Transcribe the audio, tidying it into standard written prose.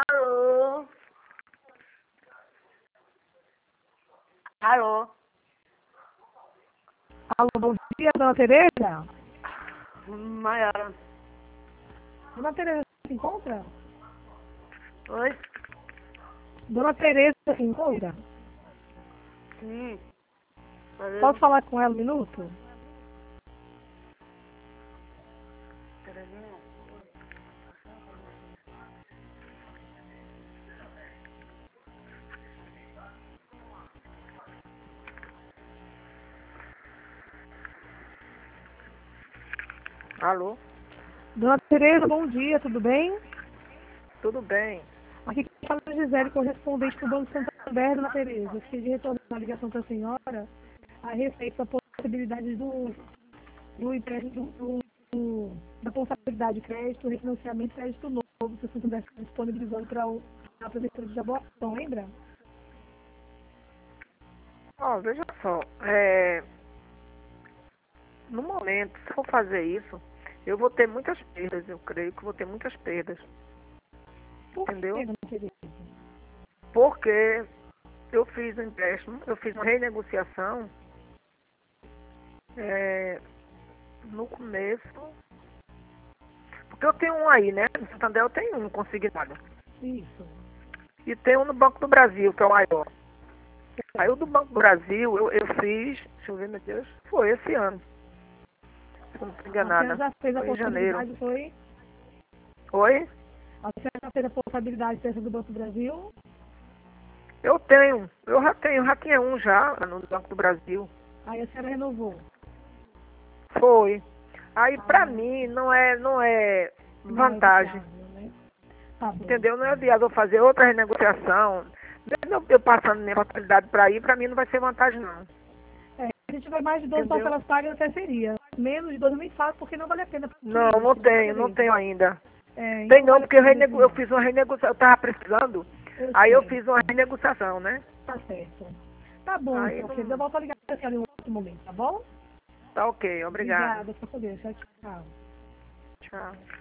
Alô? Alô? Alô, bom dia, dona Tereza? Maiara. Dona Tereza se encontra? Oi? Dona Tereza se encontra? Sim. Posso falar com ela um minuto? Alô? Dona Tereza, bom dia, tudo bem? Tudo bem? Aqui quem fala é a Gisele, correspondente do Banco Santander, Dona Tereza. Eu fiquei de retornar a ligação para a senhora a respeito da possibilidade do empréstimo da responsabilidade de crédito, refinanciamento e crédito novo, se você pudesse estar disponibilizando para a prefeitura de Jaboatão, lembra? Ó, veja só, no momento, se eu for fazer isso, eu vou ter muitas perdas, eu creio que vou ter muitas perdas. Por Entendeu? que, Dona Tereza? Porque eu fiz um empréstimo, eu fiz uma renegociação no começo, porque eu tenho um aí, né? No Santander eu tenho um consignado. Isso. E tem um no Banco do Brasil, que é o maior. Aí o do Banco do Brasil eu fiz, deixa eu ver, meu Deus, foi esse ano. Se eu não estou A senhora enganada. já fez a Foi em janeiro. possibilidade, foi? Oi? A senhora já fez a possibilidade dessa do Banco do Brasil? Eu tenho, já tinha um já no Banco do Brasil. Aí a senhora renovou. Foi. Aí pra Ah, mim não é não é vantagem. viável, né? Tá bom. Entendeu? Não é viável eu fazer outra renegociação. Mesmo eu passando minha facilidade para ir, para mim não vai ser vantagem não. É, se a gente tiver mais de 12 Entendeu? parcelas pagas, até seria. Menos de 12 nem falo, porque não vale a pena. Não, não tenho ainda. É, Tem então não, vale a porque pena mesmo eu não. fiz uma renegociação, eu tava precisando, Eu aí eu sei. fiz uma renegociação, né? Tá certo. Tá bom, Aí então, querida. Eu não. volto a ligar pra senhora em outro momento, tá bom? Tá ok, obrigado. Obrigada, por poder. Tchau, tchau. Tchau.